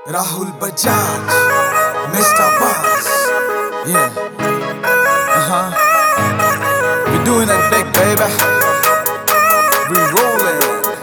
Rahul Bajaj, Mr. Buzz, yeah, we doing it big, baby, we rolling.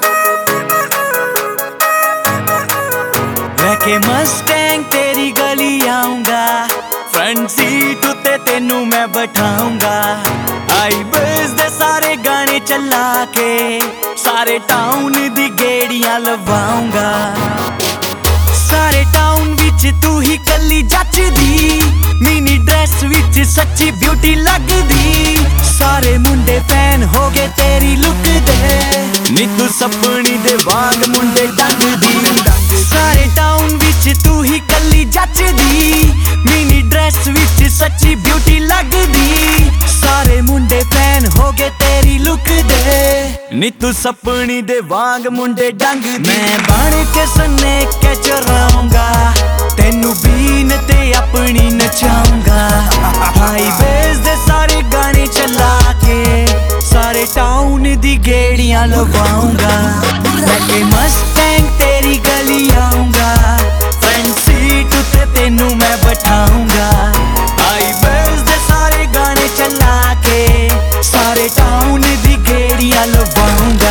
लेके Mustang तेरी गली आऊंगा, front seat उते तेनू मैं बैठाऊंगा। आई बेस दे सारे गाने चला के सारे टाउन दी गेड़ियां लवाऊंगा। सारे टाउन विच तू ही कली जचदी, मिनी ड्रेस विच सच्ची ब्यूटी लगदी। सारे मुंडे फैन हो गए तेरी लुक दे, नी तू सपनी दे वांग मुंडे डंगदी। सारे टाउन विच तू ही कली जचदी, मिनी ड्रेस विच सच्ची ब्यूटी लगदी। सारे मुंडे फैन हो गए तेरी लुक दे, नी तू सपनी दे वांग मुंडे डंगदी। मैं बन के सन्ने के चराऊंगा, तेनू बीन ते अपनी नचाऊंगा। हाईवेज दे सारे गाने चला के सारे टाउन दी गेड़ियां लवाऊंगा। लेके मस्टैंग तेरी गली आऊंगा, फ्रंट सीट उते तेनू मैं बैठाऊंगा। हाईवेज दे सारे गाने चला के सारे टाउन दी गेड़ियां लवाऊंगा।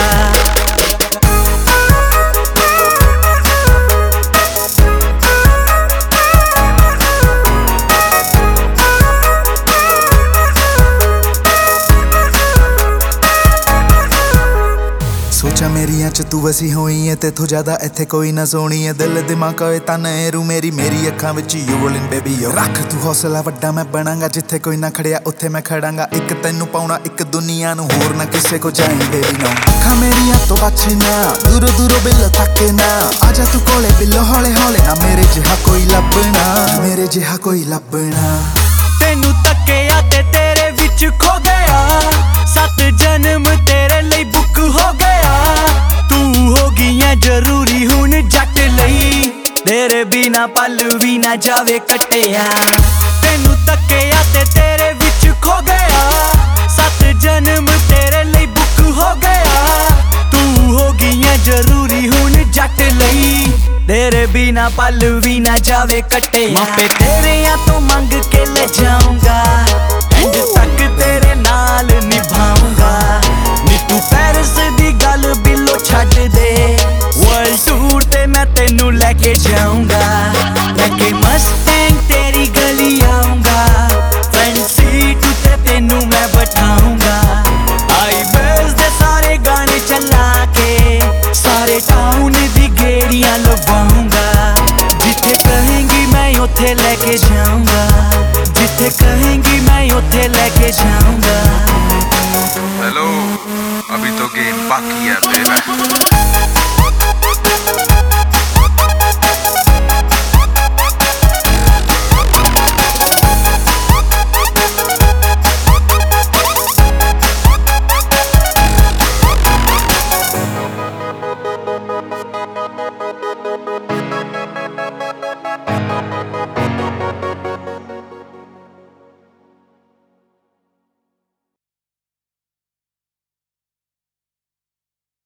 सोचा मेरियां च तू वसी होई है, तेथों ज्यादा इत्थे कोई ना सोनी है। दिल दिमाग होए तन रू मेरी अखां विच यू रोलिंग बेबी यो। रख तू हौसला वड्डा मैं बनांगा, जिथे कोई ना खड़िया उत्थे मैं खड़ांगा। एक तैनू पाउणा एक दुनिया नू, होर ना किसे को जाई बेबी नो। अखां मेरियां तो बच ना, दूरों दूरों बिल तक ना। आजा तू कोले बिल हौले हौले ना, मेरे जिहा कोई लभना, मेरे जिहा कोई लभना। तेनू तक्किया ते तेरे विच खो गया, 7 जन्म तेरे लिए बुक हो गया। तू हो गई है जरूरी हुण जट लई, तेरे बिना पल भी ना जावे कटिया। तेनू तक्किया ते तेरे विच खो गया, 7 जन्म तेरे लिए बुक हो गया। तू हो गई है जरूरी हुण जट लई, तेरे बिना पल भी ना जावे कटे। मापे तेरे तो मंग के ले जाऊंगा, एंड तक तेरे नाल निभाऊंगा। नी तू पेरिस दी गल बिलो छड्ड दे, वर्ल्ड टूर ते मैं तेनू लेके जाऊंगा। लेके मस्टैंग तेरी गली आऊंगा, फ्रंट सीट ते तेनू मैं बैठाऊंगा। हाईवेज दे सारे गाने चला के सारे टाउन दी गेड़ियां लवाऊंगा। जिथे कहेंगी मैं उथे लेके जाऊंगा, जिथे कहेंगी मैं उथे लेके जाऊंगा। हेलो, अभी तो गेम बाकी है बेबी।